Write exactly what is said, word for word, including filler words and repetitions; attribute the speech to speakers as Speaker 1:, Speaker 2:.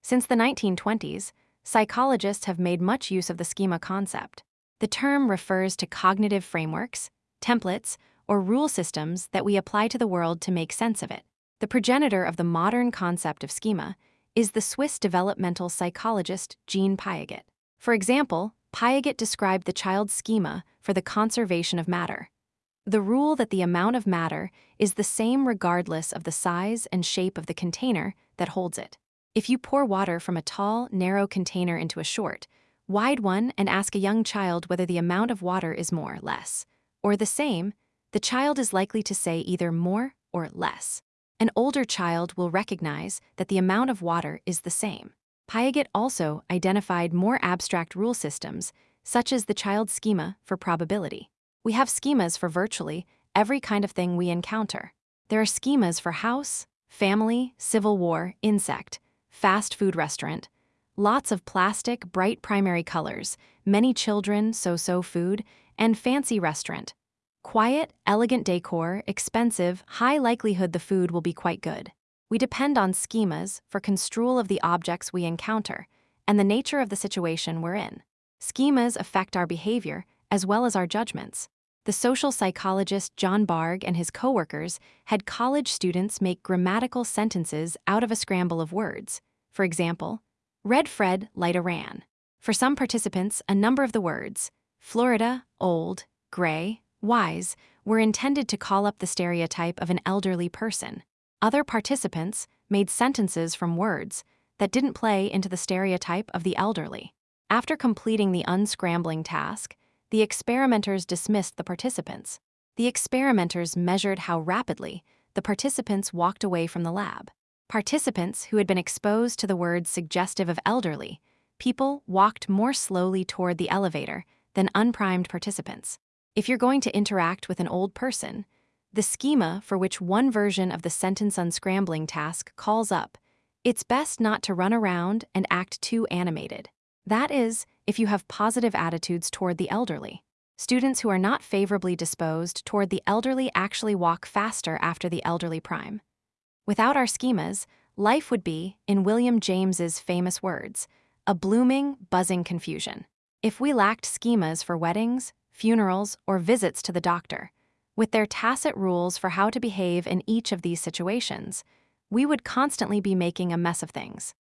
Speaker 1: Since the nineteen twenties, psychologists have made much use of the schema concept. The term refers to cognitive frameworks, templates, or rule systems that we apply to the world to make sense of it. The progenitor of the modern concept of schema is the Swiss developmental psychologist Jean Piaget. For example, Piaget described the child's schema for the conservation of matter. The rule that the amount of matter is the same regardless of the size and shape of the container that holds it. If you pour water from a tall, narrow container into a short, wide one and ask a young child whether the amount of water is more, less, or the same, the child is likely to say either more or less. An older child will recognize that the amount of water is the same. Piaget also identified more abstract rule systems, such as the child's schema for probability. We have schemas for virtually every kind of thing we encounter. There are schemas for house, family, civil war, insect, fast food restaurant, lots of plastic, bright primary colors, many children, so-so food, and fancy restaurant. Quiet, elegant decor, expensive, high likelihood the food will be quite good. We depend on schemas for construal of the objects we encounter and the nature of the situation we're in. Schemas affect our behavior as well as our judgments. The social psychologist John Bargh and his coworkers had college students make grammatical sentences out of a scramble of words. For example, red Fred light a ran. For some participants, a number of the words, Florida, old, gray, wise, were intended to call up the stereotype of an elderly person. Other participants made sentences from words that didn't play into the stereotype of the elderly. After completing the unscrambling task, the experimenters dismissed the participants. The experimenters measured how rapidly the participants walked away from the lab. Participants who had been exposed to the words suggestive of elderly people walked more slowly toward the elevator than unprimed participants. If you're going to interact with an old person, the schema for which one version of the sentence unscrambling task calls up, it's best not to run around and act too animated. That is, if you have positive attitudes toward the elderly. Students who are not favorably disposed toward the elderly actually walk faster after the elderly prime. Without our schemas, life would be, in William James's famous words, a blooming, buzzing confusion. If we lacked schemas for weddings, funerals, or visits to the doctor, with their tacit rules for how to behave in each of these situations, we would constantly be making a mess of things.